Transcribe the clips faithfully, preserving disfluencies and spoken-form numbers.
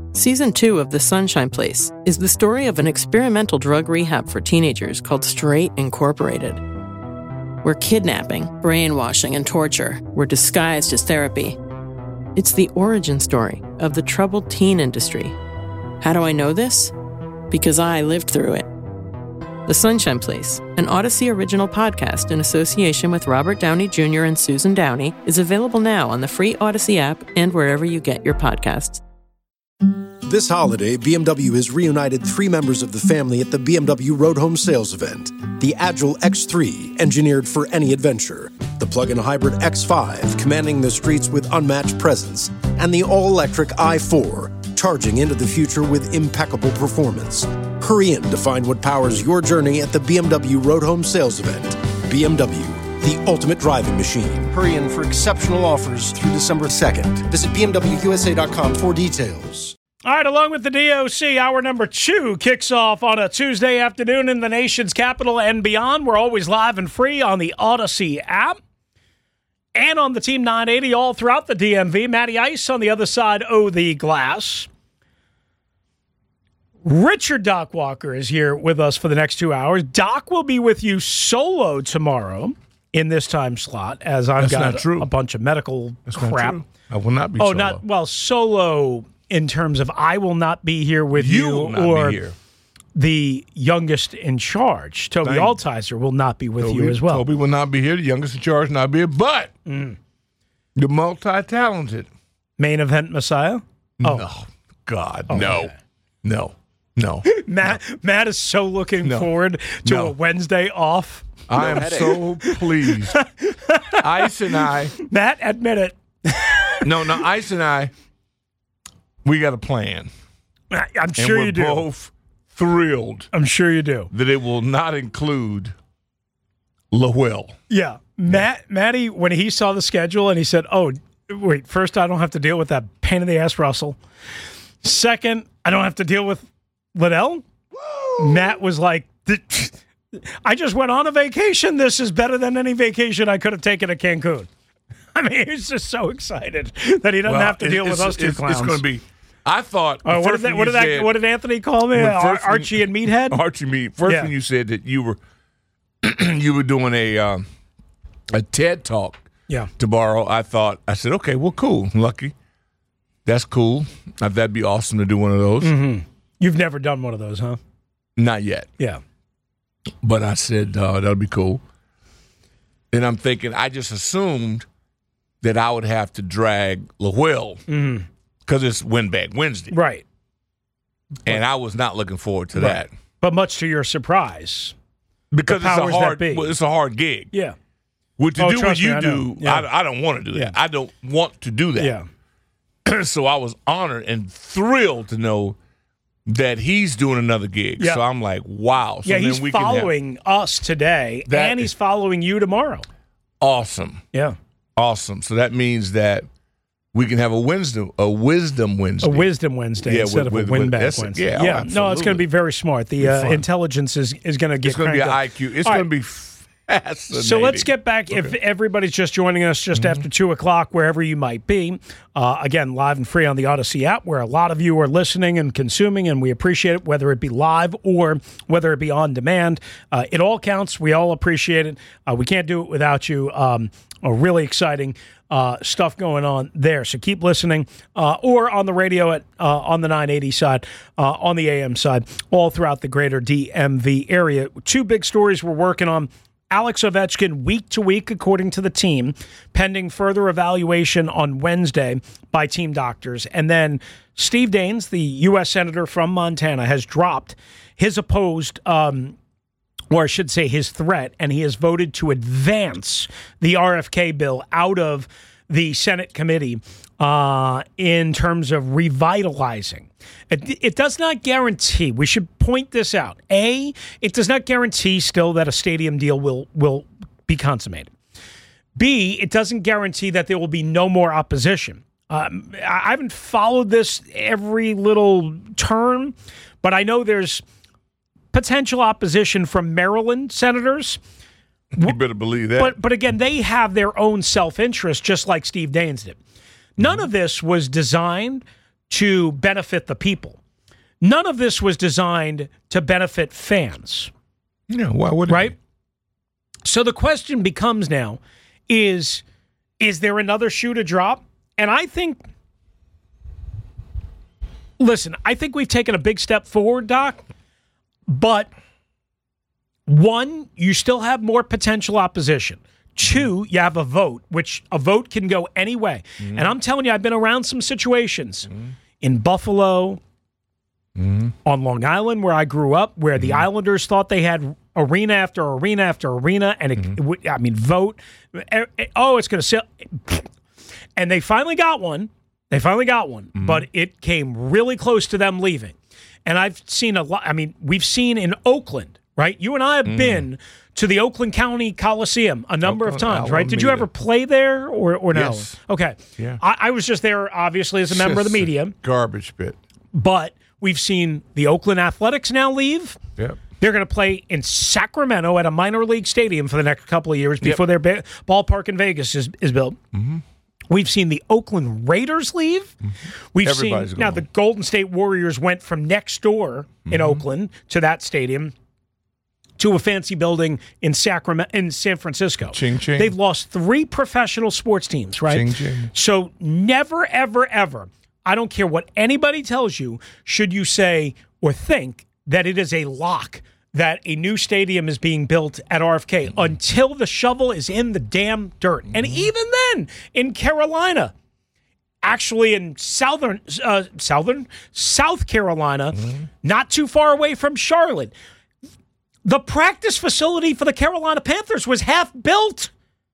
Season two of The Sunshine Place is the story of an experimental drug rehab for teenagers called Straight Incorporated, where kidnapping, brainwashing, and torture were disguised as therapy. It's the origin story of the troubled teen industry. How do I know this? Because I lived through it. The Sunshine Place, an Odyssey original podcast in association with Robert Downey Junior and Susan Downey, is available now on the free Odyssey app and wherever you get your podcasts. This holiday, B M W has reunited three members of the family at the B M W Road Home Sales event. The Agile X three, engineered for any adventure. The plug-in hybrid X five, commanding the streets with unmatched presence. And the all-electric i four, charging into the future with impeccable performance. Hurry in to find what powers your journey at the B M W Road Home Sales event. B M W, the ultimate driving machine. Hurry in for exceptional offers through December second. Visit B M W U S A dot com for details. All right, along with the D O C, hour number two kicks off on a Tuesday afternoon in the nation's capital and beyond. We're always live and free on the Odyssey app and on the Team nine eighty all throughout the D M V. Matty Ice on the other side of the glass. Richard Doc Walker is here with us for the next two hours. Doc will be with you solo tomorrow in this time slot, as I've That's got not a, true. a bunch of medical That's crap. not true. I will not be oh, solo. not well, solo in terms of I will not be here with You you, will not or be here. the youngest in charge, Toby Thank- Altizer, will not be with Toby, you as well. Toby will not be here. The youngest in charge will not be here. But Mm. the multi-talented. Main event Messiah? Oh, No. God, Oh, no. okay. No. No. Matt, Matt is so looking No. forward to No. a Wednesday off. I am so pleased. Ice and I. Matt, admit it. No, no, Ice and I, we got a plan. I- I'm And sure we're you do. both thrilled I'm sure you do. that it will not include LaWell. Yeah. Matt, Matty, when he saw the schedule and he said, oh, wait, first, I don't have to deal with that pain in the ass Russell. Second, I don't have to deal with Liddell. Matt was like, I just went on a vacation. This is better than any vacation I could have taken at Cancun. I mean, he's just so excited that he doesn't Well, have to deal it's, with us two it's, clowns. It's going to be. I thought. Uh, the what, first did that, when what, you did that, said- what did Anthony call me? when Uh, first when- Archie and Meathead? Archie Meat. First, Yeah. when you said that you were you were doing a um, a TED talk Yeah. tomorrow, I thought I said, okay, well, cool, Lucky, that's cool. Uh, That'd be awesome to do one of those. Mm-hmm. You've never done one of those, huh? Not yet, Yeah. but I said uh, that'd be cool. And I'm thinking, I just assumed that I would have to drag LaWell because it's Win Bag Wednesday, Right. and I was not looking forward to Right. that But much to your surprise. because The it's a powers that hard, be. well, it's a hard gig. Yeah. Well, to Oh, do what trust me, you I know. do, Yeah. I, I don't want to do that. Yeah. I don't want to do that. Yeah. So I was honored and thrilled to know that he's doing another gig. Yeah. So I'm like, wow. So Yeah, then he's we can have- following us today, That- and he's following you tomorrow. awesome, Yeah. awesome. So that means that we can have a wisdom, a wisdom Wednesday. A Wisdom Wednesday Yeah, instead with- of with- a Win with- Back that's- Wednesday. yeah, oh, no, it's absolutely. going to be very smart. The uh, fun. intelligence is, is going to get It's going to be an cranked up. I Q. It's All going right. to be fascinating. So let's get back. If everybody's just joining us just Mm-hmm. after two o'clock, wherever you might be, uh, again, live and free on the Odyssey app, where a lot of you are listening and consuming, and we appreciate it, whether it be live or whether it be on demand. Uh, it all counts. We all appreciate it. Uh, we can't do it without you. Um, a really exciting uh, stuff going on there. So keep listening, uh, or on the radio at uh, on the nine eighty side, uh, on the A M side, all throughout the greater D M V area. Two big stories we're working on. Alex Ovechkin week to week, according to the team, pending further evaluation on Wednesday by team doctors. And then Steve Daines, the U S Senator from Montana, has dropped his opposed, um, or I should say his threat, and he has voted to advance the R F K bill out of the Senate committee uh, in terms of revitalizing. It, it does not guarantee, we should point this out. A, it does not guarantee still that a stadium deal will, will be consummated. B, it doesn't guarantee that there will be no more opposition. Um, I I haven't followed this every little turn, but I know there's potential opposition from Maryland senators. You better believe that. But but again, they have their own self-interest, just like Steve Daines did. None of this was designed to benefit the people. None of this was designed to benefit fans. Yeah, why would it? Right? So the question becomes now is, is there another shoe to drop? And I think, listen, I think we've taken a big step forward, Doc, but one, you still have more potential opposition. Two, you have a vote, which a vote can go any way. Mm-hmm. And I'm telling you, I've been around some situations mm-hmm. in Buffalo, mm-hmm. on Long Island, where I grew up, where mm-hmm. the Islanders thought they had arena after arena after arena, and it, mm-hmm. it, I mean, vote. Oh, it's going to sell. And they finally got one. They finally got one, mm-hmm. but it came really close to them leaving. And I've seen a lot. I mean, we've seen in Oakland, right? You and I have mm-hmm. been to the Oakland County Coliseum a number Oakland, of times, right? Did you ever play there or, or no? Yes. Okay. Yeah. I, I was just there, obviously, as a member of the media. Garbage pit. But we've seen the Oakland Athletics now leave. Yep. They're going to play in Sacramento at a minor league stadium for the next couple of years before yep. their ba- ballpark in Vegas is, is built. Mm-hmm. We've seen the Oakland Raiders leave. Mm-hmm. We've Everybody's seen going. Now the Golden State Warriors went from next door mm-hmm. in Oakland to that stadium to a fancy building in Sacramento, in San Francisco. Ching, ching. They've lost three professional sports teams, right? Ching, ching. So never, ever, ever, I don't care what anybody tells you, should you say or think that it is a lock that a new stadium is being built at R F K mm-hmm. until the shovel is in the damn dirt. Mm-hmm. And even then, in Carolina, actually in southern, uh, southern South Carolina, mm-hmm. not too far away from Charlotte, the practice facility for the Carolina Panthers was half built.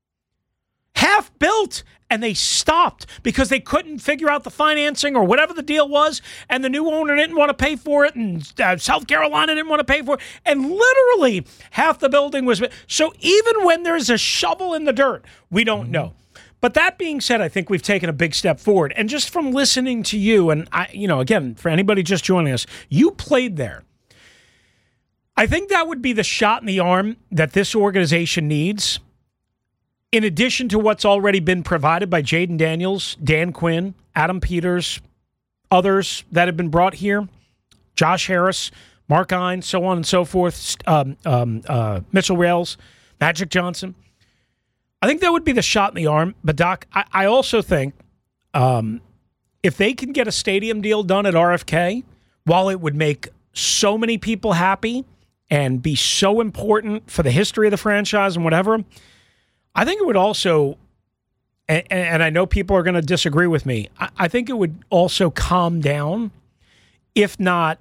Half built. And they stopped because they couldn't figure out the financing or whatever the deal was. And the new owner didn't want to pay for it. And uh, South Carolina didn't want to pay for it. And literally half the building was. So even when there's a shovel in the dirt, we don't mm-hmm. know. But that being said, I think we've taken a big step forward. And just from listening to you, and I, you know, again, for anybody just joining us, you played there. I think that would be the shot in the arm that this organization needs, in addition to what's already been provided by Jaden Daniels, Dan Quinn, Adam Peters, others that have been brought here, Josh Harris, Mark Hine, so on and so forth, um, um, uh, Mitchell Rails, Magic Johnson. I think that would be the shot in the arm. But, Doc, I, I also think um, if they can get a stadium deal done at R F K, while it would make so many people happy and be so important for the history of the franchise and whatever, I think it would also, and, and I know people are going to disagree with me, I, I think it would also calm down, if not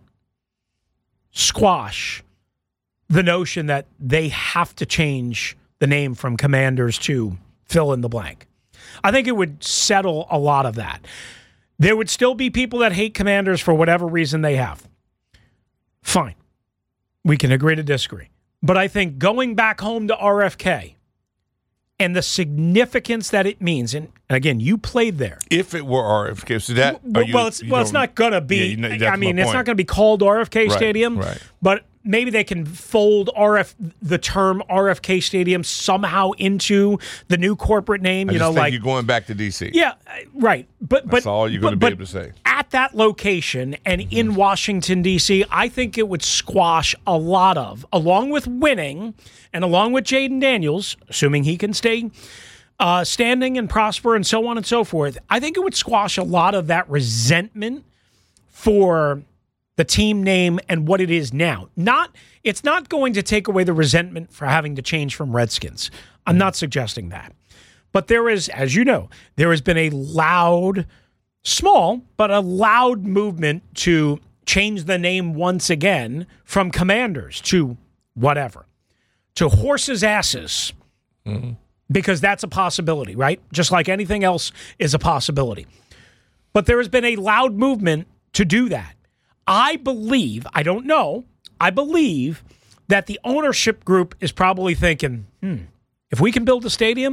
squash, the notion that they have to change the name from Commanders to fill in the blank. I think it would settle a lot of that. There would still be people that hate Commanders for whatever reason they have. Fine. We can agree to disagree. But I think going back home to R F K and the significance that it means, and again, you played there. If it were R F K, so that well, you, well it's well, it's not gonna be. Yeah, you know, I mean, it's not gonna be called R F K right, Stadium, right. but maybe they can fold R F the term R F K Stadium somehow into the new corporate name. I you just know, think like you're going back to D C. Yeah, right. But that's but all you're going to but, be able to say. At that location and mm-hmm. in Washington D C, I think it would squash a lot of, along with winning, and along with Jaden Daniels, assuming he can stay. Uh, standing and prosper and so on and so forth, I think it would squash a lot of that resentment for the team name and what it is now. Not, it's not going to take away the resentment for having to change from Redskins. I'm not suggesting that. But there is, as you know, there has been a loud, small, but a loud movement to change the name once again from Commanders to whatever, to horses' asses. Mm-hmm. Because that's a possibility, right? Just like anything else is a possibility. But there has been a loud movement to do that. I believe, I don't know, I believe that the ownership group is probably thinking, hmm, if we can build a stadium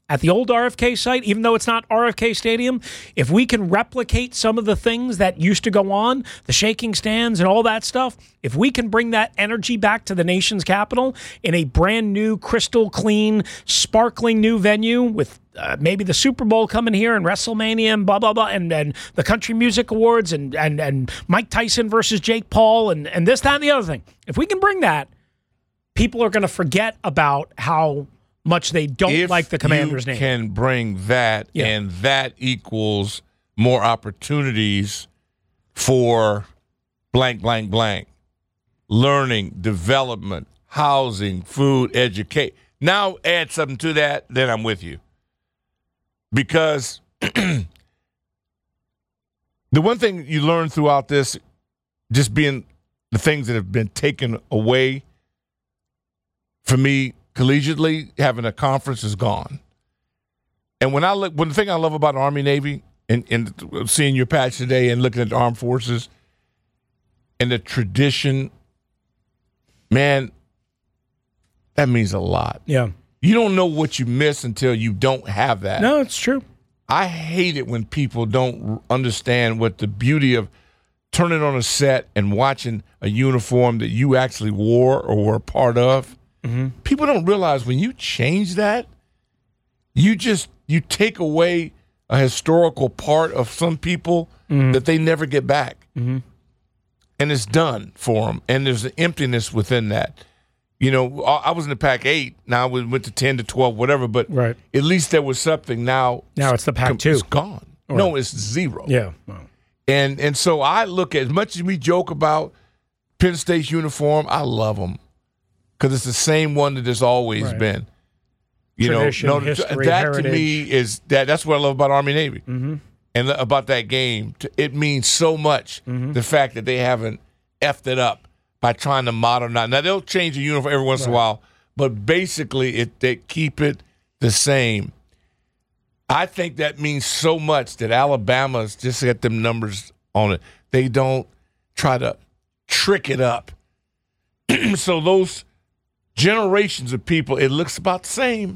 at the old R F K site, even though it's not R F K Stadium, if we can replicate some of the things that used to go on, the shaking stands and all that stuff, if we can bring that energy back to the nation's capital in a brand new, crystal clean, sparkling new venue with uh, maybe the Super Bowl coming here and WrestleMania and blah, blah, blah, and, and the Country Music Awards and, and, and Mike Tyson versus Jake Paul and, and this, that, and the other thing. If we can bring that, people are going to forget about how much they don't if like the Commander's you name. Can bring that, Yeah. and that equals more opportunities for blank, blank, blank. Learning, development, housing, food, education. Now add something to that, then I'm with you. Because the one thing you learn throughout this, just being the things that have been taken away for me collegiately, having a conference is gone. And when I look, one thing I love about Army Navy and, and seeing your patch today and looking at the armed forces and the tradition, man, that means a lot. Yeah. You don't know what you miss until you don't have that. No, it's true. I hate it when people don't understand what the beauty of turning on a set and watching a uniform that you actually wore or were a part of. Mm-hmm. People don't realize when you change that, you just you take away a historical part of some people mm-hmm. that they never get back. Mm-hmm. And it's done for them. And there's an emptiness within that. You know, I was in the Pac eight. Now we went to ten to twelve, whatever. But right. at least there was something. Now, now it's the Pac two. It's gone. Right. No, it's zero. Yeah. Wow. And and so I look at, as much as we joke about Penn State's uniform, I love them because it's the same one that it's always right. been. You Tradition, know, no, history, that heritage. To me is that. That's what I love about Army Navy, mm-hmm. and about that game. It means so much. Mm-hmm. The fact that they haven't effed it up by trying to modernize. Now they'll change the uniform every once right. in a while, but basically, it they keep it the same. I think that means so much that Alabama's just got them numbers on it. They don't try to trick it up. So those generations of people, it looks about the same.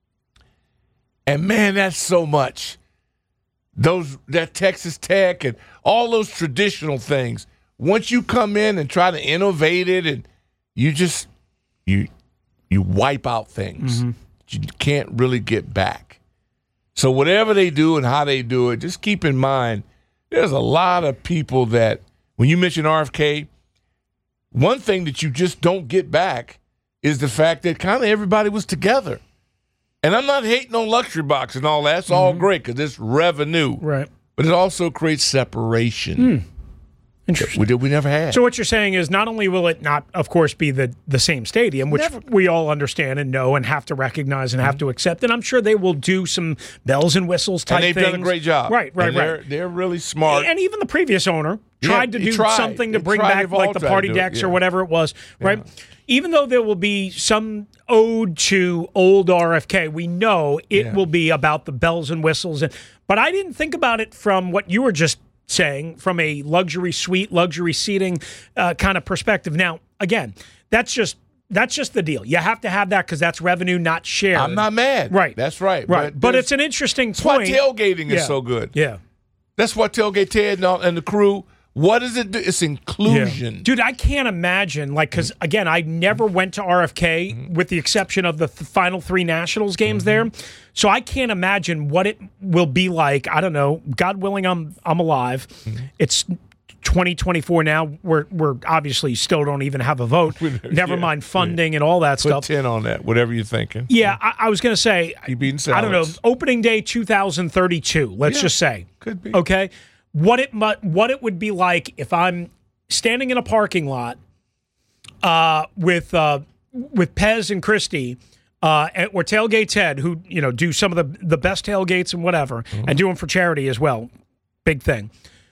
And man, that's so much. Those that Texas Tech and all those traditional things. Once you come in and try to innovate it, and you just you you wipe out things. Mm-hmm. You can't really get back. So whatever they do and how they do it, just keep in mind, there's a lot of people that, when you mention R F K, one thing that you just don't get back is the fact that kind of everybody was together. And I'm not hating on Luxury Box and all that. It's mm-hmm. all great because it's revenue. Right. But it also creates separation. Mm. Interesting. We, we never had. So what you're saying is not only will it not, of course, be the, the same stadium, which never. we all understand and know and have to recognize and mm-hmm. have to accept, and I'm sure they will do some bells and whistles type things. And they've things. done a great job. Right, right, and right. They're, they're really smart. And even the previous owner tried yeah, to do tried. something to he bring back like the party decks yeah. or whatever it was, right? Yeah. Even though there will be some ode to old R F K, we know it yeah. will be about the bells and whistles. And But I didn't think about it from what you were just saying, from a luxury suite, luxury seating uh, kind of perspective. Now, again, that's just that's just the deal. You have to have that because that's revenue, not shared. I'm not mad. Right. That's right. Right. But, but it's an interesting that's point. That's why tailgating yeah. is so good. Yeah. That's why Tailgate Ted and, all, and the crew, what does it do? It's inclusion. Yeah. Dude, I can't imagine, like, because, again, I never went to R F K mm-hmm. with the exception of the th- final three Nationals games mm-hmm. there. So I can't imagine what it will be like. I don't know. God willing, I'm I'm alive. Mm-hmm. It's twenty twenty-four now. We're we're obviously still don't even have a vote. Never yeah. mind funding yeah. and all that Put stuff. ten on that, whatever you're thinking. Yeah, I, I was going to say, you beating I don't know, opening day two thousand thirty-two, let's yeah, just say. Could be. Okay? What it mu- what it would be like if I'm standing in a parking lot uh, with uh, with Pez and Christie uh, and, or Tailgate Ted, who you know do some of the, the best tailgates and whatever, mm-hmm. and do them for charity as well. Big thing.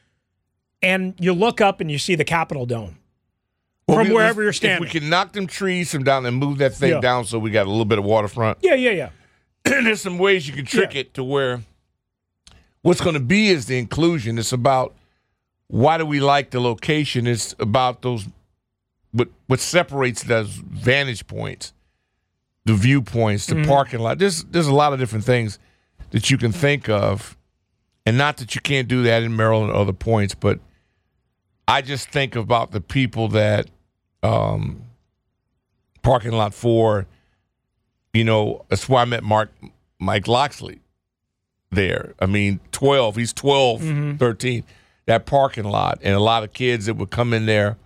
And you look up and you see the Capitol Dome well, from we, wherever you're standing. If we can knock them trees from down and move that thing yeah. down so we got a little bit of waterfront. Yeah, yeah, yeah. There's some ways you can trick yeah. it to where what's going to be is the inclusion. It's about why do we like the location. It's about those what what separates those vantage points. the viewpoints, the Mm-hmm. parking lot. There's there's a lot of different things that you can think of, and not that you can't do that in Maryland or other points, but I just think about the people that um, parking lot for. You know, that's why I met Mark Mike Loxley there. I mean, twelve. He's twelve, Mm-hmm. thirteen. That parking lot, and a lot of kids that would come in there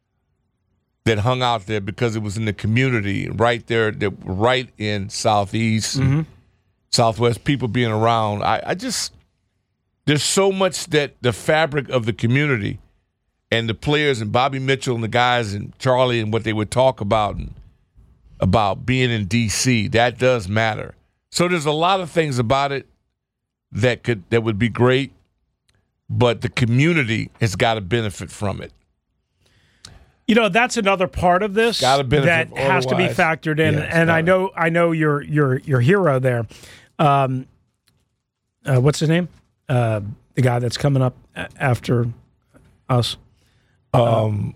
that hung out there because it was in the community right there, that right in Southeast, Mm-hmm. Southwest, people being around. I, I just, there's so much that the fabric of the community and the players and Bobby Mitchell and the guys and Charlie and what they would talk about and about being in D C, that does matter. So there's a lot of things about it that could that would be great, but the community has got to benefit from it. You know, that's another part of this Gotta benefit, that has to be otherwise- factored in. Yeah, it's and I gotta. know, I know your your your hero there. Um, uh, what's his name? Uh, the guy that's coming up a- after us. Um,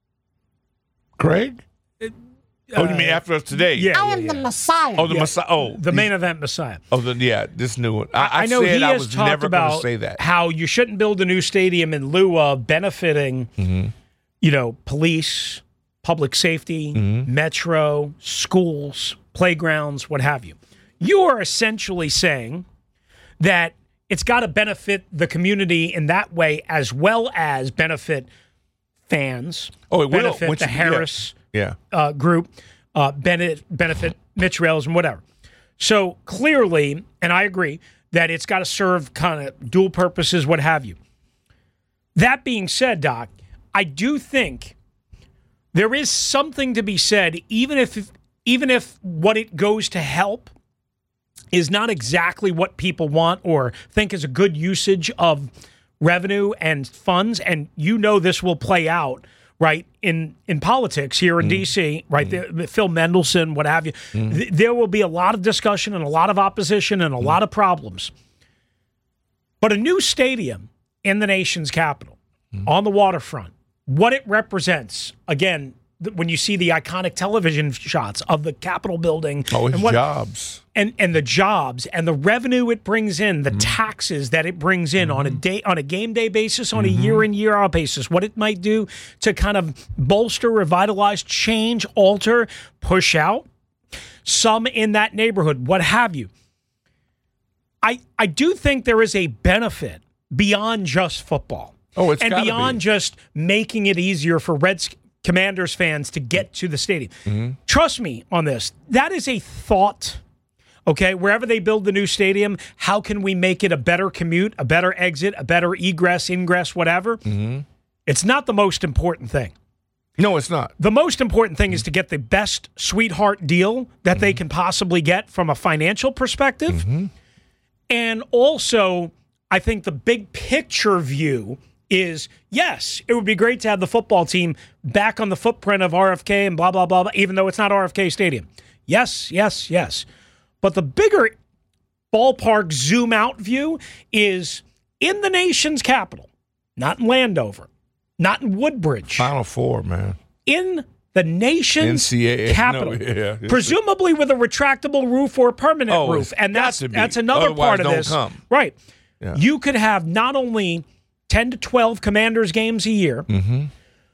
Craig? Oh, you mean after us today? Yeah, I yeah, am yeah. the Messiah. Oh, the Messiah. Oh, the main event Messiah. Oh, the, yeah, this new one. I, I, I know said he I has was talked never going to about say that. how you shouldn't build a new stadium in lieu of benefiting, Mm-hmm. you know, police, public safety, Mm-hmm. metro, schools, playgrounds, what have you. You are essentially saying that it's got to benefit the community in that way as well as benefit fans. Oh, it will, benefit once the you- yeah. Harris Yeah. uh, group, uh, benefit, benefit Mitch Rails and whatever. So clearly, and I agree, that it's got to serve kind of dual purposes, what have you. That being said, Doc, I do think there is something to be said, even if even if what it goes to help is not exactly what people want or think is a good usage of revenue and funds, and you know this will play out, right, in, in politics here in D C, right, the, Phil Mendelson, what have you. Th- there will be a lot of discussion and a lot of opposition and a lot of problems. But a new stadium in the nation's capital, on the waterfront, what it represents, again, th- when you see the iconic television shots of the Capitol building, Oh, it's and what, jobs. and and the jobs and the revenue it brings in, the taxes that it brings in on a day on a game day basis, on a year in year out basis, what it might do to kind of bolster, revitalize, change, alter, push out some in that neighborhood, what have you. I I do think there is a benefit beyond just football. Oh, it's and gotta beyond be. just making it easier for Reds Commanders fans to get to the stadium. Mm-hmm. Trust me on this. That is a thought. Okay, wherever they build the new stadium, how can we make it a better commute, a better exit, a better egress, ingress, whatever? Mm-hmm. It's not the most important thing. No, it's not. The most important thing is to get the best sweetheart deal that they can possibly get from a financial perspective. Mm-hmm. And also, I think the big picture view is, yes, it would be great to have the football team back on the footprint of R F K and blah, blah, blah, blah, even though it's not R F K Stadium. Yes, yes, yes. But the bigger ballpark zoom out view is in the nation's capital, not in Landover, not in Woodbridge, Final Four, man. in the nation's N C A A, capital, no, yeah, it's- presumably with a retractable roof or a permanent Oh, roof. it's And got that's to be. that's another Otherwise, part of don't this. come. Right. Yeah. You could have not only ten to twelve Commanders games a year, Mm-hmm.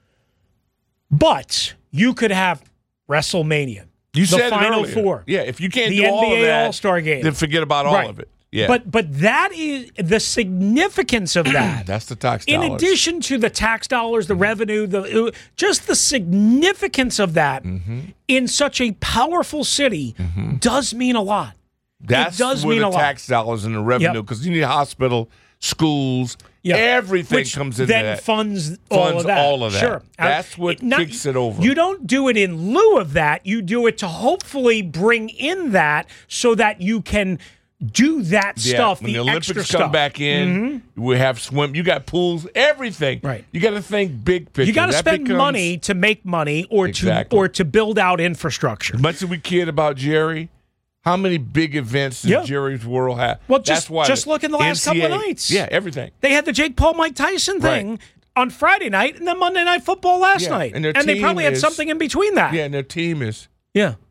but you could have WrestleMania. You the said it Final earlier. Four. Yeah, if you can't The do all N B A of that, All-Star Game. then forget about all Right. of it. Yeah, But but that is the significance of that. that's the tax In dollars. addition to the tax dollars, the revenue, the just the significance of that Mm-hmm. in such a powerful city does mean a lot. that's it does where mean the a lot. tax dollars and the revenue, Yep. because you need hospital, schools, Yep. everything Which comes into then that. funds all Funds of that. all of that. Sure, That's Uh, what not- kicks it over. You don't do it in lieu of that. You do it to hopefully bring in that so that you can do that Yeah, stuff. when the, the extra Olympics come stuff. Mm-hmm. back in, we have swim. You got pools, everything. Right. You got to think big picture. You got to That spend becomes- money to make money, or Exactly. to or to build out infrastructure. As much as we cared about Jerry, how many big events does Yeah. Jerry's World have? Well, That's just- why just the look in the last couple of N C A A nights. Yeah, everything. They had the Jake Paul, Mike Tyson thing Right. on Friday night, and then Monday Night Football last Yeah, night, and their they team probably had is- something in between that. Yeah, and their team is Yeah.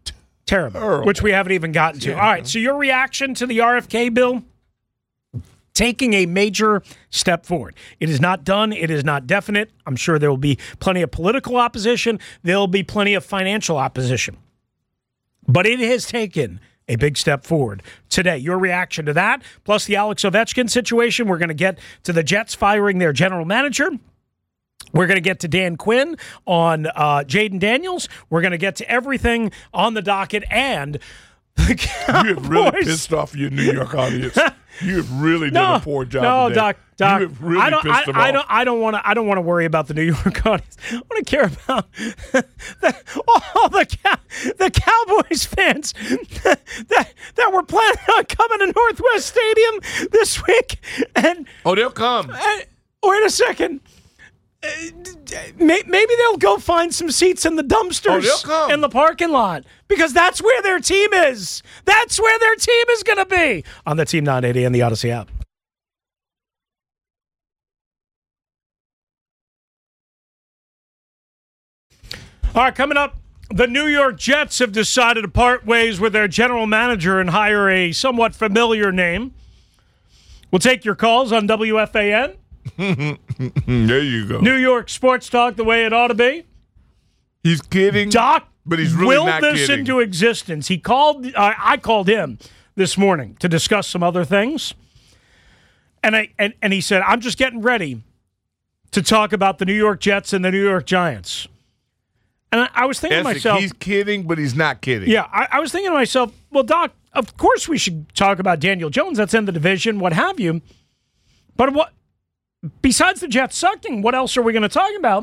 Terrible. Terrible. Which we haven't even gotten to. Yeah. All right, so your reaction to the R F K bill? Taking a major step forward. It is not done. It is not definite. I'm sure there will be plenty of political opposition. There will be plenty of financial opposition. But it has taken a big step forward today. Your reaction to that, plus the Alex Ovechkin situation. We're going to get to the Jets firing their general manager. We're going to get to Dan Quinn on uh, Jaden Daniels. We're going to get to everything on the docket and the Cowboys. You have really pissed off your New York audience. You have really no, done a poor job. No, today. Doc. Doc, you have really I don't. pissed I, them I off. don't. I don't want to. I don't want to worry about the New York audience. I want to care about the, all the the Cowboys fans that that were planning on coming to Northwest Stadium this week. And oh, they'll come. uh, wait a second. Uh, Maybe they'll go find some seats in the dumpsters Oh, they'll come. in the parking lot because that's where their team is. That's where their team is going to be on the Team nine eighty and the Odyssey app. All right, coming up, the New York Jets have decided to part ways with their general manager and hire a somewhat familiar name. We'll take your calls on W F A N. There you go. New York Sports Talk the way it ought to be. He's kidding. Doc but he's really willed not this kidding. into existence. He called. Uh, I called him this morning to discuss some other things, and I and, and he said, "I'm just getting ready to talk about the New York Jets and the New York Giants." And I, I was thinking to Essex, myself, he's kidding, but he's not kidding. yeah, I, I was thinking to myself, well, Doc, of course we should talk about Daniel Jones. That's in the division, what have you. But what? Besides the Jets sucking, what else are we going to talk about?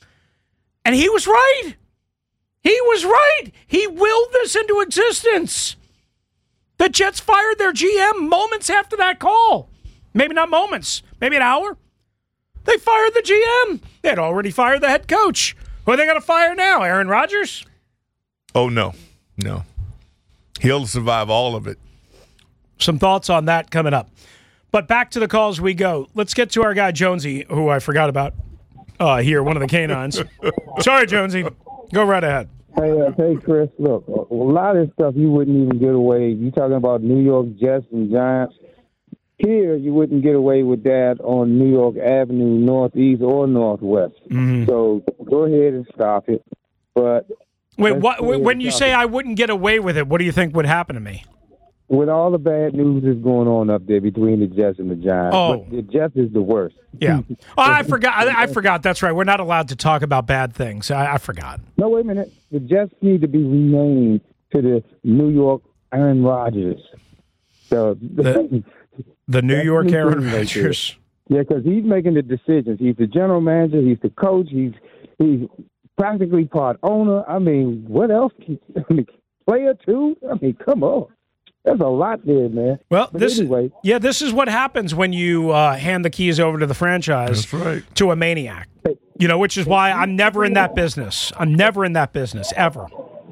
And he was right. He was right. He willed this into existence. The Jets fired their G M moments after that call. Maybe not moments, maybe an hour. They fired the G M. They had already fired the head coach. Who are they going to fire now? Aaron Rodgers? Oh, no. No. He'll survive all of it. Some thoughts on that coming up. But back to the calls we go. Let's get to our guy Jonesy, who I forgot about uh, here, one of the canines. Sorry, Jonesy. Go right ahead. Hey, uh, hey, Chris. Look, a lot of stuff you wouldn't even get away. You talking about New York Jets and Giants. Here, you wouldn't get away with that on New York Avenue, Northeast or Northwest. Mm-hmm. So go ahead and stop it. But wait, what? When you say I wouldn't get away with it, what do you think would happen to me? With all the bad news that's going on up there between the Jets and the Giants, oh. but the Jets is the worst. Yeah. Oh, I forgot. I, I forgot. That's right. We're not allowed to talk about bad things. I, I forgot. No, wait a minute. The Jets need to be renamed to the New York Aaron Rodgers. So, the, the New York Aaron Rodgers. Yeah, because he's making the decisions. He's the general manager. He's the coach. He's he's practically part owner. I mean, what else? Can, I mean, player too? I mean, come on. There's a lot there, man. Well, but this anyway. yeah, this is what happens when you uh, hand the keys over to the franchise That's right. to a maniac. You know, which is why I'm never in that business. I'm never in that business, ever.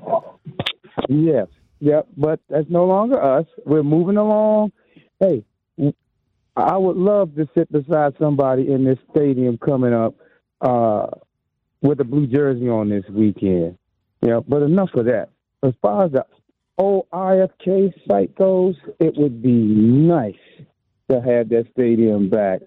Yes, yeah, but that's no longer us. We're moving along. Hey, I would love to sit beside somebody in this stadium coming up uh, with a blue jersey on this weekend. Yeah, but enough of that. As far as the old R F K site goes, it would be nice to have that stadium back.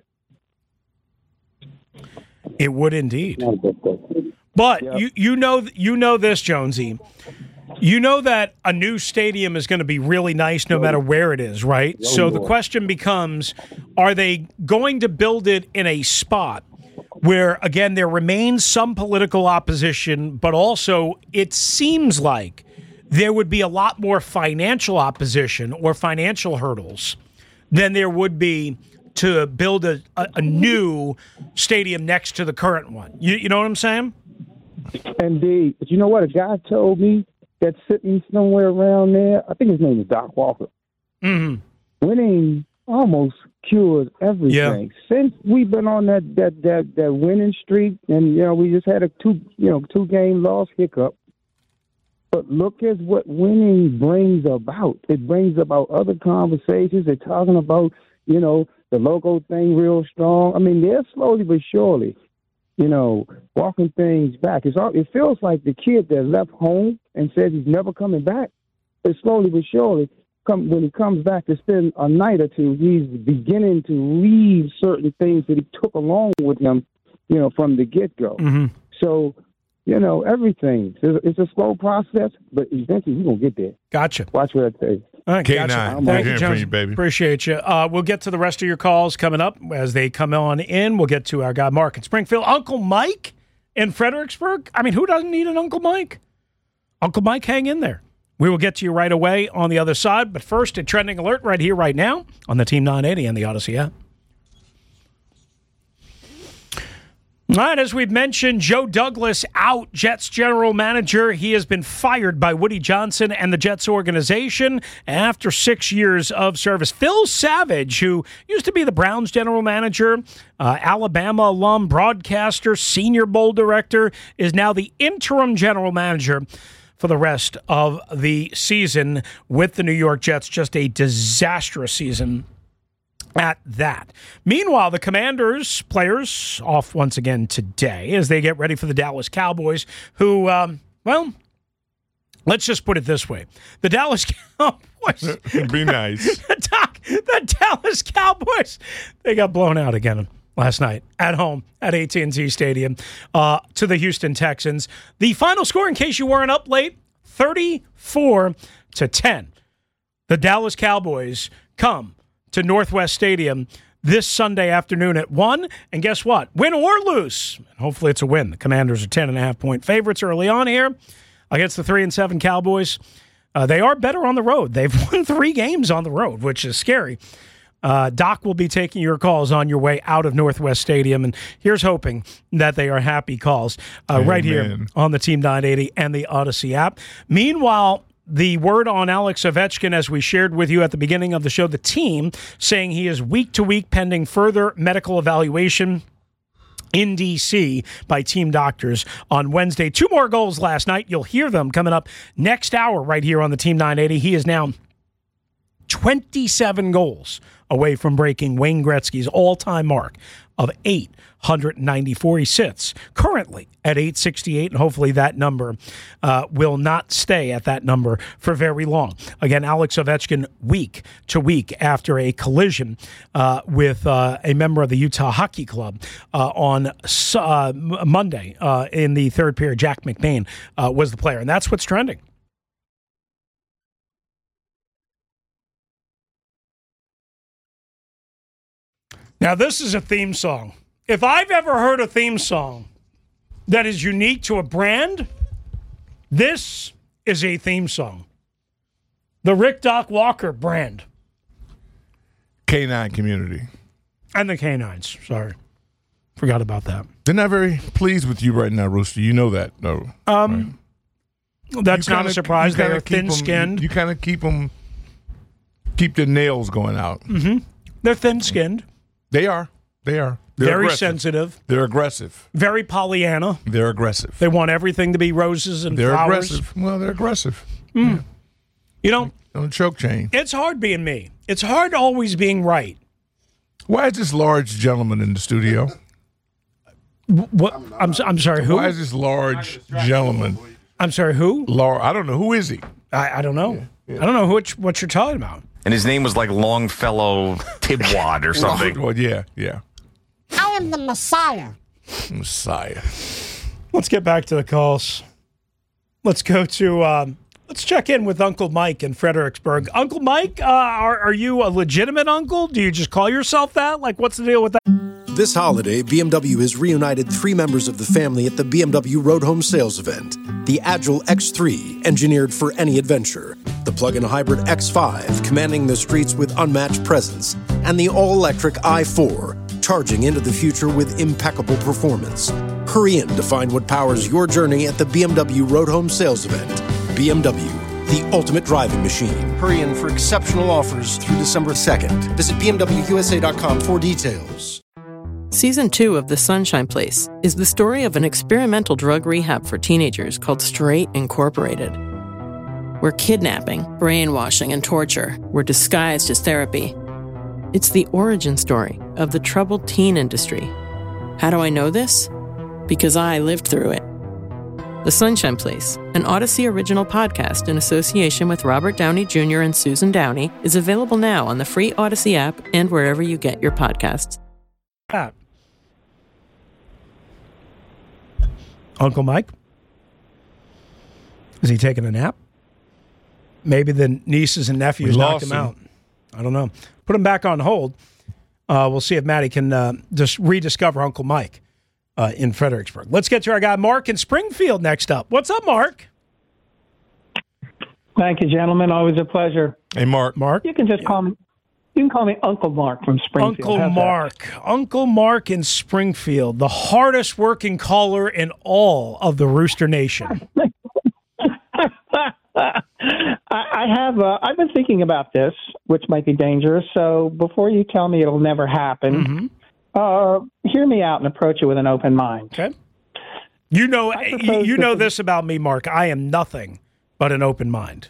It would indeed. But yep. you you know you know this, Jonesy. You know that a new stadium is going to be really nice no matter where it is, right? Oh, so Lord. the question becomes, are they going to build it in a spot where, again, there remains some political opposition, but also it seems like there would be a lot more financial opposition or financial hurdles than there would be to build a, a, a new stadium next to the current one. You, you know what I'm saying? Indeed. But you know what? A guy told me that's sitting somewhere around there. I think his name is Doc Walker. Mm-hmm. Winning almost cures everything. Yeah. Since we've been on that, that, that, that winning streak, and, you know, we just had a two, you know, two-game loss hiccup. But look at what winning brings about. It brings about other conversations. They're talking about, you know, the logo thing real strong. I mean, they're slowly but surely, you know, walking things back. It's all, it feels like the kid that left home and says he's never coming back. But slowly but surely, come when he comes back to spend a night or two, he's beginning to leave certain things that he took along with him, you know, from the get-go. Mm-hmm. So, you know, everything. It's, it's a slow process, but eventually he's going to get there. Gotcha. Watch what I say. All right, K gotcha. nine. Thank We're you, hearing from Jones. you, baby. Appreciate you. Uh, we'll get to the rest of your calls coming up as they come on in. We'll get to our guy, Mark in Springfield. Uncle Mike in Fredericksburg. I mean, who doesn't need an Uncle Mike? Uncle Mike, hang in there. We will get to you right away on the other side. But first, a trending alert right here, right now on the Team nine eighty and the Odyssey app. All right, as we've mentioned, Joe Douglas out, Jets general manager. He has been fired by Woody Johnson and the Jets organization after six years of service. Phil Savage, who used to be the Browns general manager, uh, Alabama alum, broadcaster, Senior Bowl director, is now the interim general manager for the rest of the season with the New York Jets. Just a disastrous season at that. Meanwhile, the Commanders players off once again today as they get ready for the Dallas Cowboys, who, um, well, let's just put it this way. The Dallas Cowboys. Be nice. Doc, the Dallas Cowboys, they got blown out again last night at home at A T and T Stadium uh, to the Houston Texans. The final score, in case you weren't up late, thirty-four to ten. The Dallas Cowboys come to Northwest Stadium this Sunday afternoon at one. And guess what? Win or lose, hopefully it's a win. The Commanders are ten and a half point favorites early on here against the three and seven Cowboys. Uh, they are better on the road. They've won three games on the road, which is scary. Uh, Doc will be taking your calls on your way out of Northwest Stadium, and here's hoping that they are happy calls uh, right here on the Team nine eighty and the Odyssey app. Meanwhile, the word on Alex Ovechkin, as we shared with you at the beginning of the show, the team saying he is week to week pending further medical evaluation in D C by team doctors on Wednesday. Two more goals last night. You'll hear them coming up next hour right here on the Team nine eighty. He is now twenty-seven goals away from breaking Wayne Gretzky's all-time mark of eight hundred ninety-four. He sits currently at eight sixty-eight, and hopefully that number uh, will not stay at that number for very long. Again, Alex Ovechkin week to week after a collision uh, with uh, a member of the Utah Hockey Club uh, on uh, Monday uh, in the third period. Jack McBain uh, was the player, and that's what's trending. Now, this is a theme song. If I've ever heard a theme song that is unique to a brand, this is a theme song. The Rick Doc Walker brand. K nine community. And the Canines. Sorry. Forgot about that. They're not very pleased with you right now, Rooster. You know that, though. Um, right? That's you not kinda, a surprise. They are thin-skinned. You, you kind of keep them, keep their nails going out. Mm-hmm. They're thin-skinned. They are. They are. They're very aggressive. sensitive. They're aggressive. Very Pollyanna. They're aggressive. They want everything to be roses and they're flowers. Aggressive. Well, they're aggressive. Mm. Yeah. You know, don't choke chain. It's hard being me. It's hard always being right. Why is this large gentleman in the studio? What? I'm I'm sorry. Who? Why is this large gentleman? I'm sorry. Who? Lar- I don't know. Who is he? I, I don't know. Yeah, yeah. I don't know who it's, what you're talking about. And his name was like Longfellow Tibwad or something. Well, yeah, yeah. I am the Messiah. Messiah. Let's get back to the calls. Let's go to, um, let's check in with Uncle Mike in Fredericksburg. Uncle Mike, uh, are, are you a legitimate uncle? Do you just call yourself that? Like, what's the deal with that? This holiday, B M W has reunited three members of the family at the B M W Road Home Sales Event. The Agile X three, engineered for any adventure. The plug-in hybrid X five, commanding the streets with unmatched presence. And the all-electric i four, charging into the future with impeccable performance. Hurry in to find what powers your journey at the B M W Road Home Sales Event. B M W, the ultimate driving machine. Hurry in for exceptional offers through December second. Visit B M W U S A dot com for details. Season two of The Sunshine Place is the story of an experimental drug rehab for teenagers called Straight Incorporated, where kidnapping, brainwashing, and torture were disguised as therapy. It's the origin story of the troubled teen industry. How do I know this? Because I lived through it. The Sunshine Place, an Odyssey original podcast in association with Robert Downey Junior and Susan Downey, is available now on the free Odyssey app and wherever you get your podcasts. Uncle Mike? Is he taking a nap? Maybe the nieces and nephews We knocked lost him him. out. I don't know. Put him back on hold. Uh, we'll see if Maddie can uh, just rediscover Uncle Mike uh, in Fredericksburg. Let's get to our guy Mark in Springfield next up. What's up, Mark? Thank you, gentlemen. Always a pleasure. Hey, Mark. Mark? You can just call me. You can call me Uncle Mark from Springfield. Uncle How's that? Mark. Uncle Mark in Springfield, the hardest working caller in all of the Rooster Nation. I, I have. Uh, I've been thinking about this, which might be dangerous. So before you tell me it'll never happen, Mm-hmm. uh, hear me out and approach it with an open mind. Okay. You know, I you, propose you to- know this about me, Mark. I am nothing but an open mind.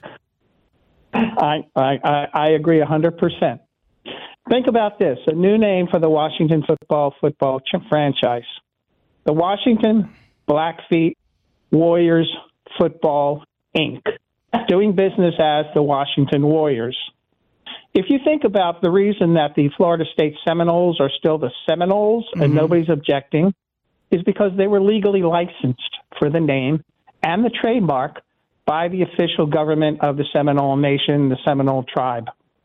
I I, I, I agree a hundred percent. Think about this: a new name for the Washington football football ch- franchise, the Washington Blackfeet Warriors Football Incorporated, doing business as the Washington Warriors. If you think about the reason that the Florida State Seminoles are still the Seminoles Mm-hmm. and nobody's objecting, is because they were legally licensed for the name and the trademark by the official government of the Seminole Nation, the Seminole tribe.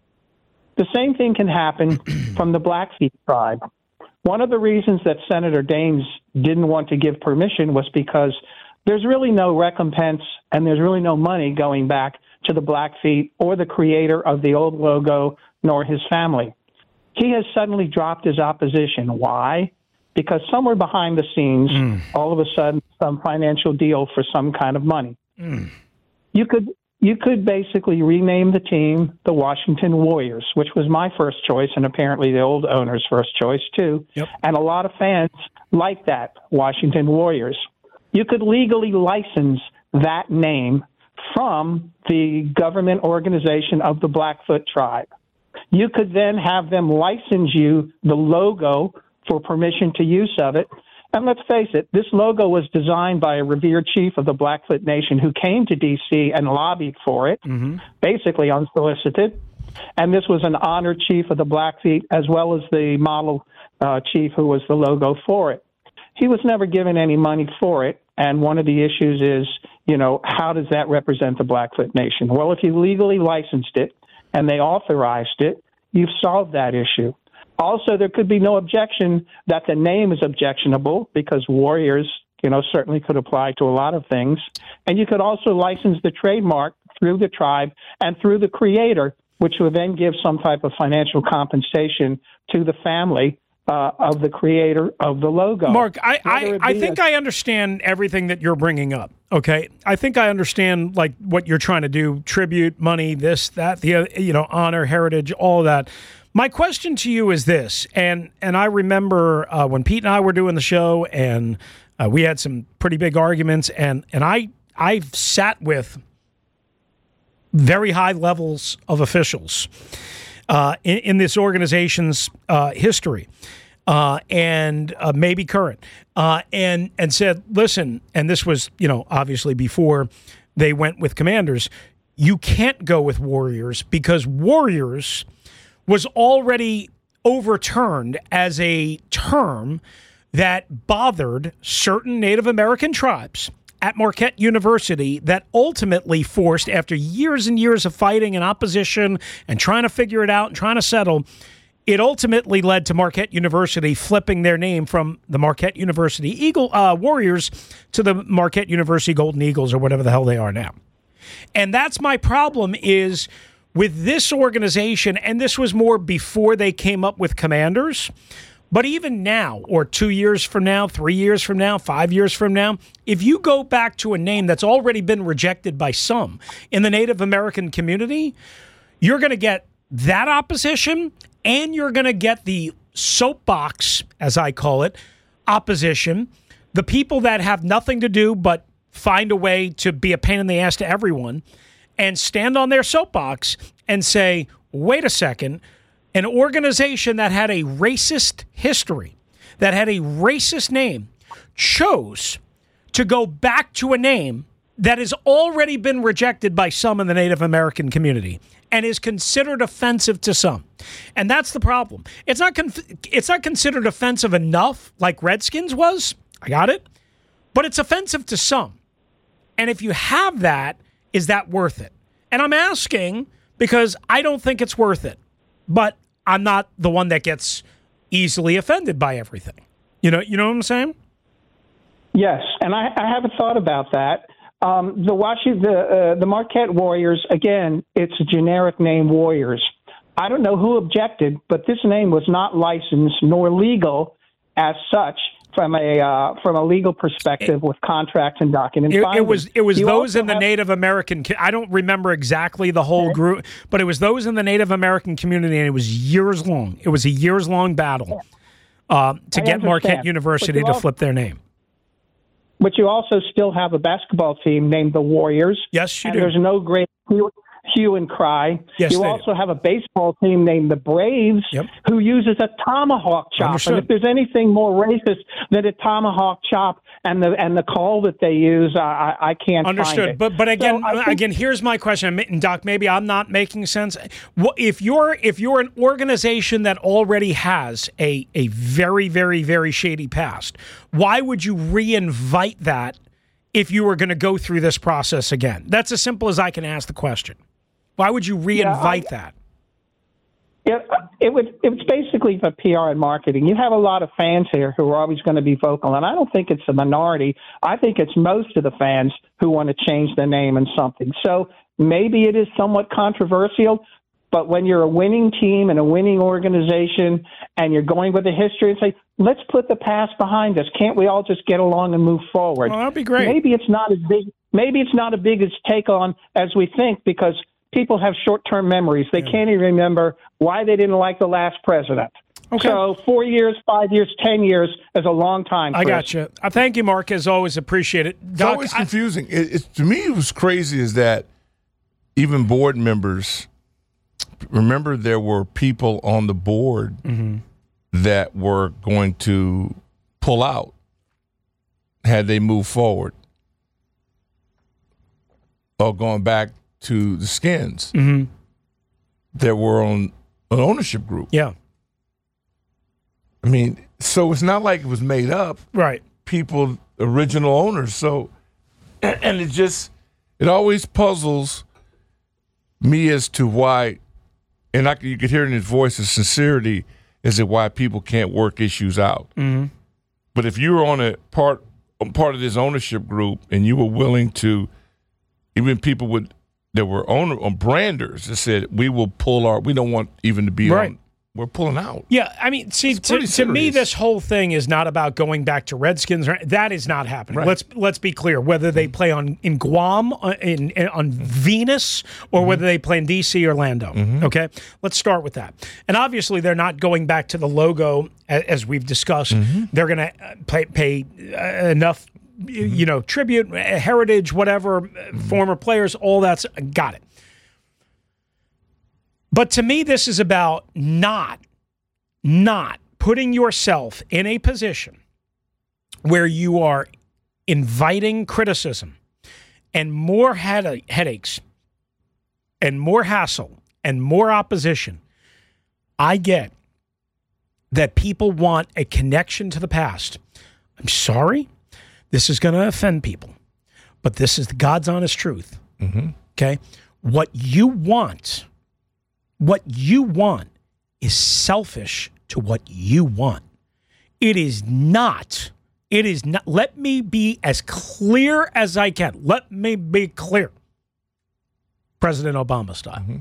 The same thing can happen from the Blackfeet tribe. One of the reasons that Senator Daines didn't want to give permission was because there's really no recompense and there's really no money going back to the Blackfeet or the creator of the old logo, nor his family. He has suddenly dropped his opposition. Why? Because somewhere behind the scenes, mm. all of a sudden, some financial deal for some kind of money. Mm. You could you could basically rename the team the Washington Warriors, which was my first choice and apparently the old owner's first choice too. Yep. And a lot of fans like that, Washington Warriors. You could legally license that name from the government organization of the Blackfoot tribe. You could then have them license you the logo for permission to use of it. And let's face it, this logo was designed by a revered chief of the Blackfoot Nation who came to D C and lobbied for it, mm-hmm. basically unsolicited. And this was an honored chief of the Blackfeet as well as the model uh, chief who was the logo for it. He was never given any money for it. And one of the issues is, you know, how does that represent the Blackfoot Nation? Well, if you legally licensed it and they authorized it, you've solved that issue. Also, there could be no objection that the name is objectionable because warriors, you know, certainly could apply to a lot of things. And you could also license the trademark through the tribe and through the creator, which would then give some type of financial compensation to the family Uh, of the creator of the logo. Mark, I, I, I think a- I understand everything that you're bringing up, okay? I think I understand, like, what you're trying to do, tribute, money, this, that, the other, you know, honor, heritage, all of that. My question to you is this, and, and I remember uh, when Pete and I were doing the show, and uh, we had some pretty big arguments, and, and I, I've sat with very high levels of officials Uh, in, in this organization's uh, history, uh, and uh, maybe current, uh, and and said, listen, and this was, you know, obviously before they went with Commanders, you can't go with Warriors because Warriors was already overturned as a term that bothered certain Native American tribes at Marquette University that ultimately forced, after years and years of fighting and opposition and trying to figure it out and trying to settle, it ultimately led to Marquette University flipping their name from the Marquette University Eagle uh, Warriors to the Marquette University Golden Eagles or whatever the hell they are now. And that's my problem is with this organization, and this was more before they came up with Commanders, but even now, or two years from now, three years from now, five years from now, if you go back to a name that's already been rejected by some in the Native American community, you're going to get that opposition, and you're going to get the soapbox, as I call it, opposition, the people that have nothing to do but find a way to be a pain in the ass to everyone and stand on their soapbox and say, wait a second, an organization that had a racist history, that had a racist name, chose to go back to a name that has already been rejected by some in the Native American community and is considered offensive to some. And that's the problem. It's not conf- it's not considered offensive enough like Redskins was. I got it. But it's offensive to some. And if you have that, is that worth it? And I'm asking because I don't think it's worth it. But I'm not the one that gets easily offended by everything. You know, you know what I'm saying? Yes, and I, I haven't thought about that. Um, the Washington, the, uh, the Marquette Warriors, again, it's a generic name, Warriors. I don't know who objected, but this name was not licensed nor legal as such from a uh, from a legal perspective with contracts and document it, findings. It was it was you those in the have, Native American. I don't remember exactly the whole group, but it was those in the Native American community, and it was years long. It was a years long battle uh, to I get understand. Marquette University to also, flip their name. But you also still have a basketball team named the Warriors. Yes, you and do. There's no great hue, hue and cry. Yes, you they also do. have a baseball team named the Braves Yep. who uses a tomahawk chop. Understood. And if there's anything more racist than a tomahawk chop and the and the call that they use, I, I, I can't Understood. find it. But but again, So I think- again, here's my question, and Doc. Maybe I'm not making sense. What- If you're if you're an organization that already has a a very very very shady past, why would you reinvite that if you were going to go through this process again? That's as simple as I can ask the question. Why would you reinvite Yeah, I- that? It, it would. It's basically for P R and marketing. You have a lot of fans here who are always going to be vocal, and I don't think it's a minority. I think it's most of the fans who want to change the name and something. So maybe it is somewhat controversial, but when you're a winning team and a winning organization, and you're going with the history and say, let's put the past behind us. Can't we all just get along and move forward? Oh, that'd be great. Maybe it's not as big. Maybe it's not as big as take on as we think because people have short-term memories. They can't even remember why they didn't like the last president. Okay. So four years, five years, ten years is a long time. I Chris. got you. Uh, thank you, Mark. As always, appreciate it. It's Doc, always I- confusing. It, it, to me, it was crazy is that even board members, remember there were people on the board Mm-hmm. that were going to pull out had they moved forward or going back to the Skins. Mm-hmm. There were on an ownership group. yeah, I mean, so it's not like it was made up. right. People, original owners. So, and it just, it always puzzles me as to why, and I, you could hear in his voice the sincerity as to why people can't work issues out. Mm-hmm. But if you were on a part, part of this ownership group and you were willing to, even people with, that were owner on branders that said, we will pull our, we don't want even to be Right. on, we're pulling out. Yeah, I mean, see, It's to, pretty to me, serious. this whole thing is not about going back to Redskins. Or, that is not happening. Right. Let's let's be clear. Whether they play on in Guam, uh, in, in on Venus, or Mm-hmm. whether they play in D C, Orlando. Okay, let's start with that. And obviously, they're not going back to the logo a- as we've discussed. Mm-hmm. They're going to pay, pay uh, enough, y you know, tribute, uh, heritage, whatever, uh, Mm-hmm. former players, all that's got it. But to me, this is about not. not putting yourself in a position where you are inviting criticism and more head- headaches and more hassle and more opposition. I get that people want a connection to the past. I'm sorry. This is going to offend people, but this is the God's honest truth. Mm-hmm. Okay? What you want, what you want is selfish to what you want. It is not, it is not, let me be as clear as I can. Let me be clear. President Obama style. Mm-hmm.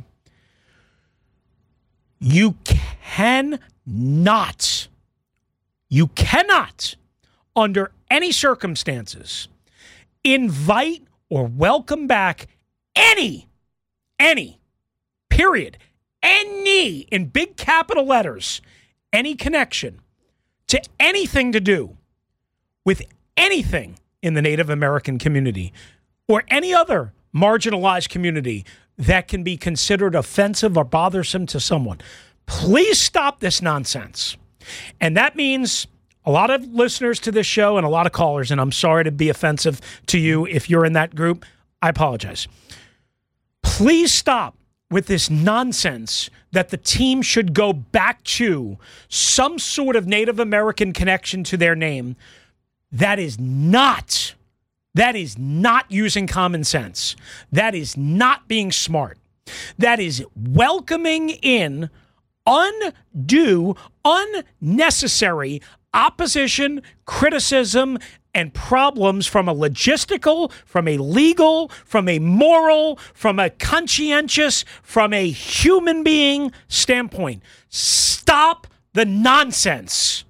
You cannot, you cannot, under any circumstances, invite or welcome back any, any, period, any, in big capital letters, any connection to anything to do with anything in the Native American community or any other marginalized community that can be considered offensive or bothersome to someone. Please stop this nonsense. And that means a lot of listeners to this show and a lot of callers, and I'm sorry to be offensive to you if you're in that group. I apologize. Please stop with this nonsense that the team should go back to some sort of Native American connection to their name. That is not, that is not using common sense. That is not being smart. That is welcoming in undue, unnecessary opposition, criticism, and problems from a logistical, from a legal, from a moral, from a conscientious, from a human being standpoint. Stop the nonsense.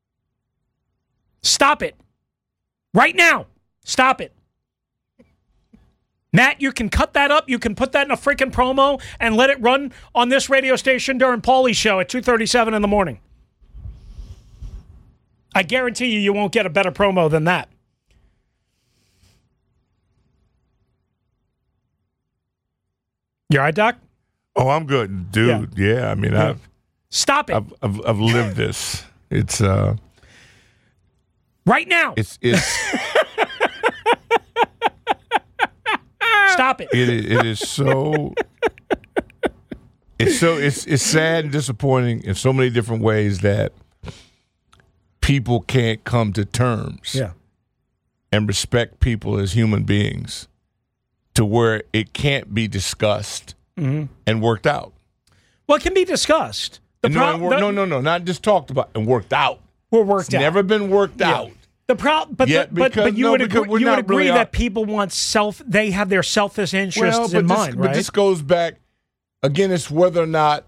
Stop it. Right now. Stop it. Matt, you can cut that up. You can put that in a freaking promo and let it run on this radio station during Paulie's show at two thirty-seven in the morning. I guarantee you, you won't get a better promo than that. You all right, Doc? Oh, I'm good, dude. Yeah, yeah I mean, yeah. I've stop it. I've, I've, I've lived this. It's uh, right now. It's it's. Stop it. It it is so. It's so it's it's sad and disappointing in so many different ways that people can't come to terms. Yeah. And respect people as human beings to where it can't be discussed mm-hmm. and worked out. Well, it can be discussed. The no, pro- wor- the- no, no, no, not just talked about and worked out. We're worked it's out. Never been worked yeah. out. The pro- but, yeah, the, but, because, but you no, would agree, we're you would not agree really that out. people want self. They have their selfish interests well, but in this, mind, but right? this goes back again. It's whether or not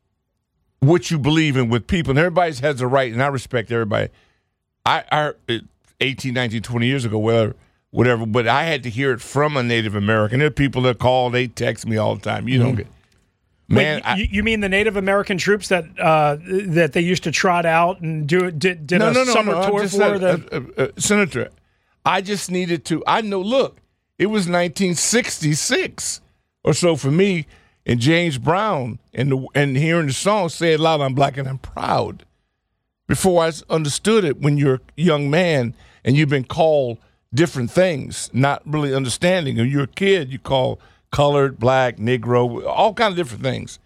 what you believe in with people, and everybody has a right, and I respect everybody. I, I eighteen, nineteen, twenty years ago, whatever, whatever, but I had to hear it from a Native American. There are people that call, they text me all the time. You mm-hmm. don't get. Man, Wait, I, you, you mean the Native American troops that uh, that they used to trot out and do did, did no, a no, no, summer no, tour just for? said, the... uh, uh, uh, Senator, I just needed to. I know. Look, it was nineteen sixty-six or so for me, and James Brown and the and hearing the song "Say It Loud, I'm Black and I'm Proud." Before I understood it, when you're a young man and you've been called different things, not really understanding, and you're a kid, you call colored, black, Negro, all kinds of different things.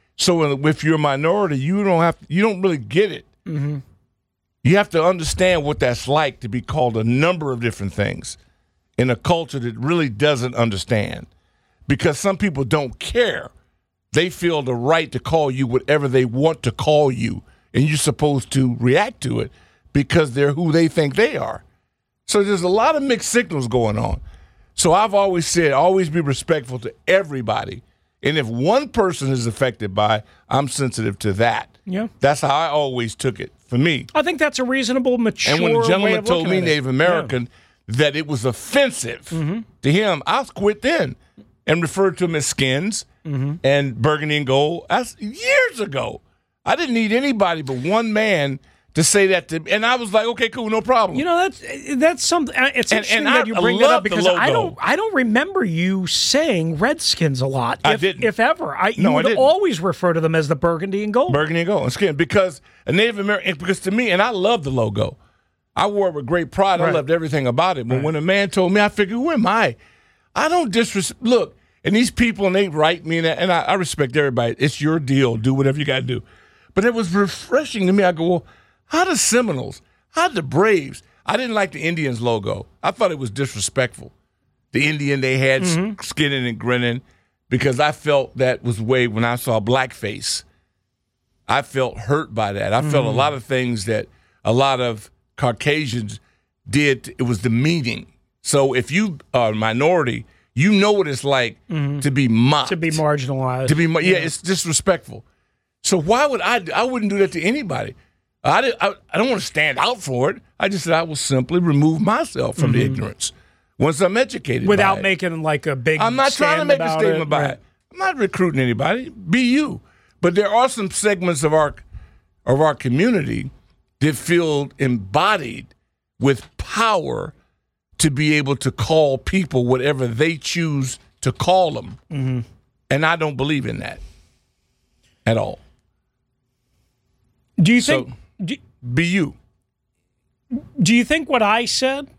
So if you're a minority, you don't have you don't really get it. Mm-hmm. You have to understand what that's like to be called a number of different things in a culture that really doesn't understand. Because some people don't care. They feel the right to call you whatever they want to call you, and you're supposed to react to it because they're who they think they are. So there's a lot of mixed signals going on. So I've always said, always be respectful to everybody. And if one person is affected by, I'm sensitive to that. Yeah. That's how I always took it for me. I think that's a reasonable, mature And when the way gentleman of told me, looking at it. Native American, yeah. that it was offensive mm-hmm. to him, I quit then and referred to him as Skins mm-hmm. and Burgundy and Gold. That's years ago. I didn't need anybody but one man to say that to me. And I was like, okay, cool, no problem. You know, that's that's something. It's And- interesting and that I you bring that up love the because I logo. don't I don't remember you saying Redskins a lot. I if, didn't. if ever. I, you No, I would didn't. always refer to them as the Burgundy and Gold. Burgundy and Gold and Skin, because a Native American, because to me, and I love the logo. I wore it with great pride. Right. I loved everything about it. But Right. when a man told me, I figured, who am I? I don't disrespect. Look, and these people, and they write me, and, I, and I, I respect everybody. It's your deal. Do whatever you got to do. But it was refreshing to me. I go, well, how the Seminoles, how the Braves? I didn't like the Indians logo. I thought it was disrespectful. The Indian they had Mm-hmm. skinning and grinning, because I felt that was the way when I saw blackface. I felt hurt by that. I felt a lot of things that a lot of Caucasians did. It was demeaning. So if you are a minority, you know what it's like to be mocked. to be marginalized. To be, mo- yeah, it's disrespectful. So why would I? I wouldn't do that to anybody. I, did, I, I don't want to stand out for it. I just said I will simply remove myself from the ignorance once I'm educated. without by it. making like a big. I'm not trying to stand make a about statement it. about Right. it. I'm not recruiting anybody. Be you. But there are some segments of our of our community that feel embodied with power to be able to call people whatever they choose to call them. Mm-hmm. And I don't believe in that at all. Do you So think? Do, be you. Do you think what I said?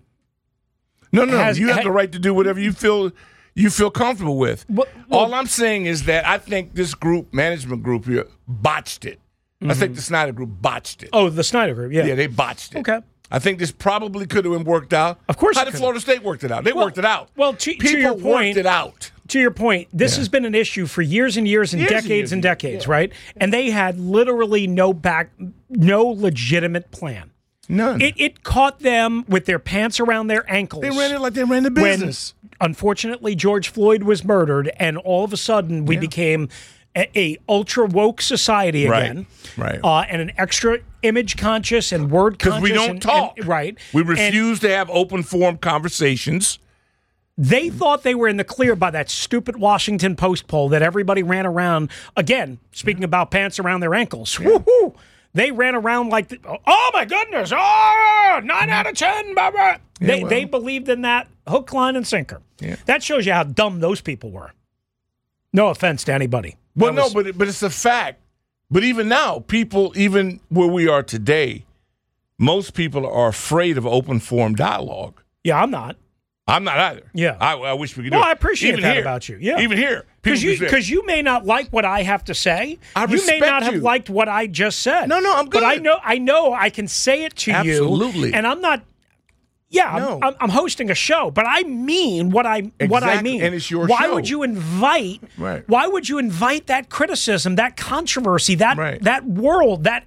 No, no, has, you have ha- the right to do whatever you feel you feel comfortable with. Well, well, All I'm saying is that I think this group, management group here, botched it. Mm-hmm. I think the Snyder Group botched it. Oh, the Snyder Group, yeah. Yeah, they botched it. Okay. I think this probably could have been worked out. Of course How it did could've. Florida State work it out? They Well- worked it out. well, to- to People your point- worked it out. To your point, this Yeah. has been an issue for years and years and Years and decades years and and- decades, yeah. right? And they had literally no back, no legitimate plan. None. It, it caught them with their pants around their ankles. They ran it like they ran the when, business. unfortunately, George Floyd was murdered, and all of a sudden we Yeah. became a, a ultra woke society Right, again, right. Uh, and an extra image conscious and word conscious. Because we don't and- talk. and- right? We And refuse to have open forum conversations. they thought they were in the clear by that stupid Washington Post poll that everybody ran around. Again, speaking about pants around their ankles. Woohoo! They ran around like, the, oh my goodness, oh, nine out of ten. Blah, blah. They, well. they believed in that hook, line, and sinker. Yeah. That shows you how dumb those people were. No offense to anybody. Well, That was- no, but but it's a fact. But even now, people, even where we are today, most people are afraid of open forum dialogue. Yeah, I'm not. I'm not either. Yeah. I, I wish we could Well, do it. I appreciate even that here, about you. Yeah. Even here. Because people you, say- because you may not like what I have to say. I you may respect not have you. liked what I just said. No, no, I'm But I good. know, I know, I can say it to you. Absolutely. And I'm not. Yeah, I'm- No. I'm, I'm hosting a show, but I mean what I what I Exactly, mean. and it's your why show. would you invite? Right. Why would you invite that criticism, that controversy, that Right. that world, that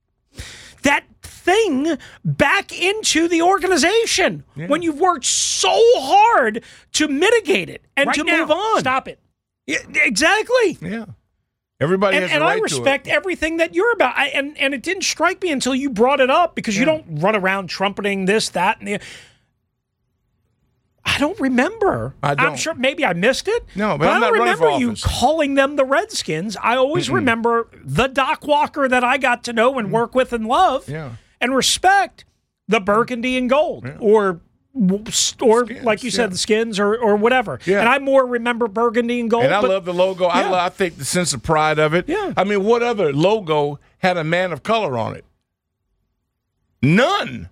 that thing back into the organization when you've worked so hard to mitigate it and Right to now, move on? Stop it. Yeah, exactly. Yeah. Everybody And, has and a right I to respect it. everything that you're about. I, and, and it didn't strike me until you brought it up because you Yeah. don't run around trumpeting this, that, and the. I don't remember. I I'm don't. sure maybe I missed it. No, but I I'm don't not running for remember you office. calling them the Redskins. I always remember the Doc Walker that I got to know and work with and love Yeah. and respect, the burgundy and gold, or or Skins, like you said, yeah. the Skins or or whatever. Yeah. And I more remember burgundy and gold. And I but- love the logo. I, Yeah. love, I think the sense of pride of it. Yeah. I mean, what other logo had a man of color on it? None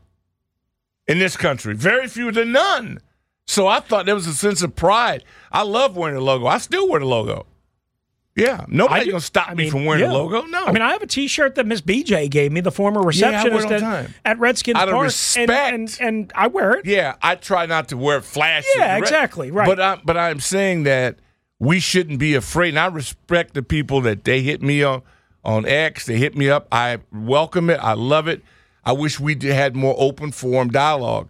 in this country. Very few to none. So I thought there was a sense of pride. I love wearing the logo. I still wear the logo. Yeah. Nobody's do- going to stop I me mean, from wearing yeah. the logo. No. I mean, I have a T-shirt that Miss B J gave me, the former Yeah, I wear it receptionist all the at, time. at Redskins Out of Park, respect. and, and and I wear it. Yeah, I try not to wear flashy. Yeah, exactly, right. But I, but I'm saying that we shouldn't be afraid. And I respect the people that they hit me on on X. They hit me up. I welcome it. I love it. I wish we did, had more open forum dialogue.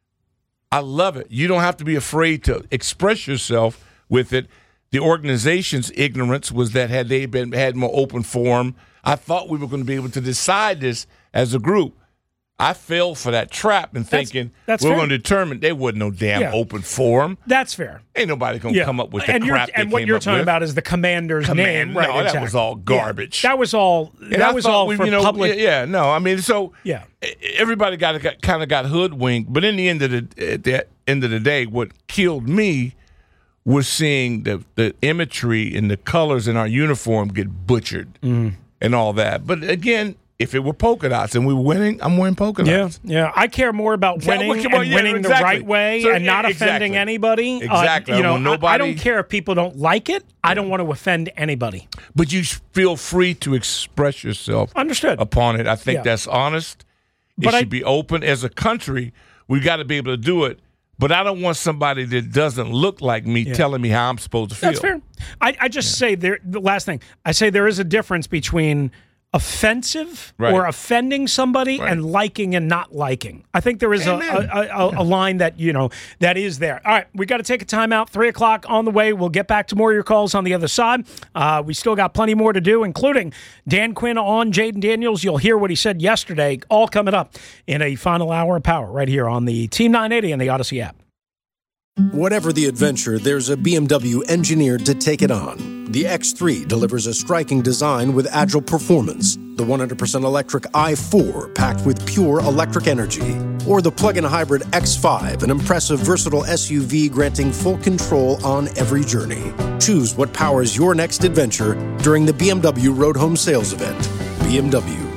I love it. You don't have to be afraid to express yourself with it. The organization's ignorance was that had they been had more open forum, I thought we were going to be able to decide this as a group. I fell for that trap and That's- thinking that's we're fair. going to determine there wasn't no damn Yeah. open forum. That's fair. Ain't nobody going to Yeah. come up with the and you're- crap they And what came you're up talking with. about is the commander's Command- name. Right, no, that exactly. was all garbage. Yeah, that was all. And that I was thought all we- for you know, public. Yeah, yeah, no, I mean, so Yeah. everybody got, got kind of got hoodwinked. But in the end of the at the end of the day, what killed me was seeing the the imagery and the colors in our uniform get butchered Mm-hmm. and all that. But again, if it were polka dots and we were winning, I'm wearing polka Yeah, dots. yeah. I care more about Yeah, winning well, well, and yeah, winning exactly. the right way So, and not yeah, offending exactly. anybody. Exactly. Uh, you I know, want I- I, nobody- don't care if people don't like it. I don't want to offend anybody. But you feel free to express yourself Understood. upon it. I think Yeah. that's honest. It But I- should be open. As a country, we got to be able to do it. But I don't want somebody that doesn't look like me telling me how I'm supposed to feel. That's fair. I, I just say there. The last thing I say, there is a difference between offensive Right. or offending somebody Right. and liking and not liking. I think there is a, Amen. a, a, a line that, you know, that is there. All right, we got to take a timeout. Three o'clock on the way. We'll get back to more of your calls on the other side. Uh, we still got plenty more to do, including Dan Quinn on Jaden Daniels. You'll hear what he said yesterday, all coming up in a final hour of power right here on the Team nine eighty and the Odyssey app. Whatever the adventure, there's a B M W engineered to take it on. The X three delivers a striking design with agile performance. The one hundred percent electric i four packed with pure electric energy. Or the plug-in hybrid X five, an impressive versatile S U V granting full control on every journey. Choose what powers your next adventure during the B M W Road Home Sales Event. B M W,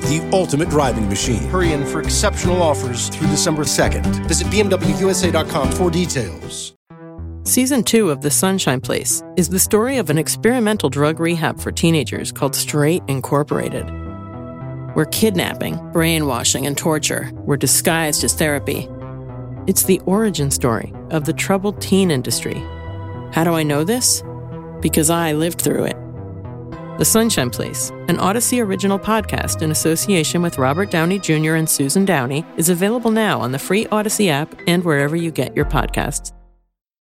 the ultimate driving machine. Hurry in for exceptional offers through December second. Visit B M W U S A dot com for details. Season two of The Sunshine Place is the story of an experimental drug rehab for teenagers called Straight Incorporated, where kidnapping, brainwashing, and torture were disguised as therapy. It's the origin story of the troubled teen industry. How do I know this? Because I lived through it. The Sunshine Place, an Odyssey original podcast in association with Robert Downey Junior and Susan Downey, is available now on the free Odyssey app and wherever you get your podcasts.